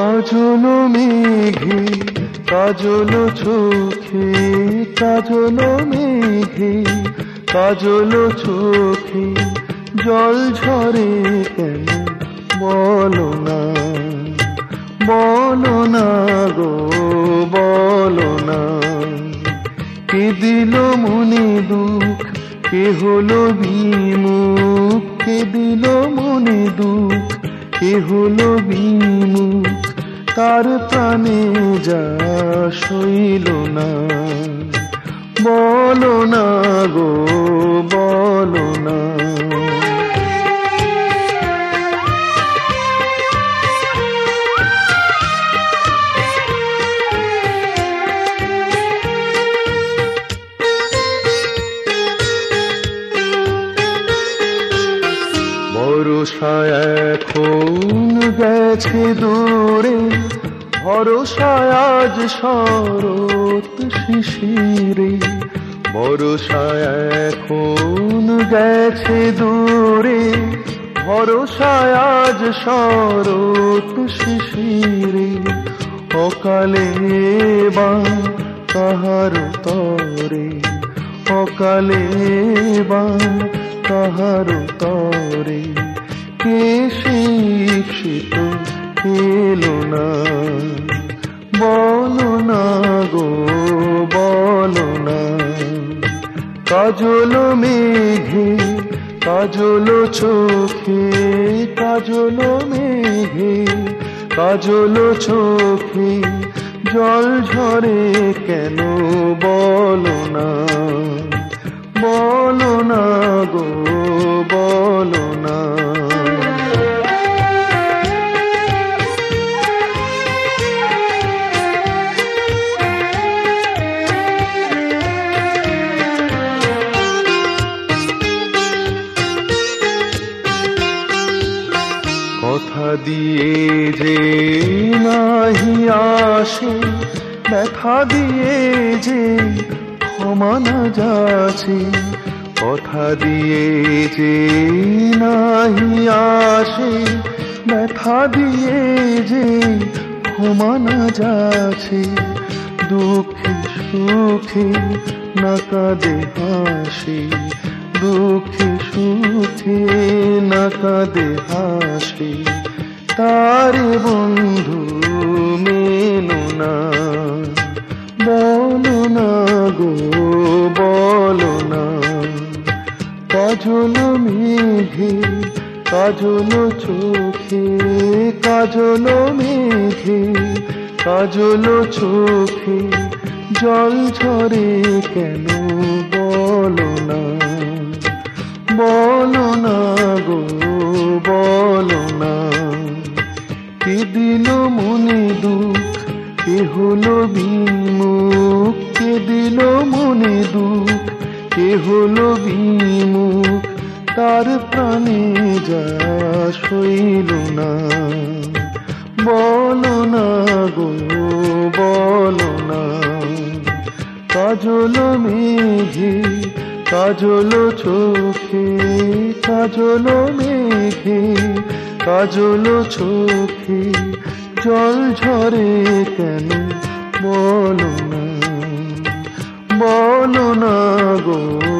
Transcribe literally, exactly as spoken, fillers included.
কাজল মেঘে কাজল চোখে, কাজল মেঘে কাজল চোখে জল ঝরে কেন বলো না, বলো না গো বলো না। কে দিল মনে দুঃখ, কে হলো বিমুখ, কে দিল মনে দুঃখ, কে হলো বিমুখ, তার প্রাণে যা সইল না, বলো না গো বলো না। ভরসা এখন গেছে দূরে, ভরসা আজ শরৎ শিশিরে। ভরসা এখন গেছে দূরে, ভরসা আজ শরৎ শিশিরে। অকালে বান কাহার তরে, অকালে বান কাহার তরে। কে শিক্ষিত এলো না, বলো না গো বলো না। কাজল মেঘে কাজল চোখে, কাজল মেঘে কাজল চোখে জল ঝরে কেন বলো না, বলো না গো বলো না। কথা দিয়ে যে নাহি আসে, ব্যথা দিয়ে যে ক্ষমা না যাচ্ছে। কথা দিয়ে যে নাহি আসে, ব্যথা দিয়ে যে ক্ষমা না যাচ্ছে। দুঃখে সুখে না কাঁদে হাসি, দুঃখে সুখে না কাঁদে হাসি। তার বন্ধু মেনো না, বলো না গো বলো না। কাজল মেঘে কাজল চোখে, কাজল মেঘে কাজল চোখে জল ঝরে কেন বলো না, বলো না গো বলো না। কে দিল মনে দুঃখ, কে হলো বিমুখ, কে দিল মনে দুঃখ, কে হলো বিমুখ, তার প্রাণে যা সইল না, বলো না গো বলো না। কাজল মেঘে কাজল চোখে, কাজল মেঘে কাজল চোখে জল ঝরে কেন বলো না, বলো না গো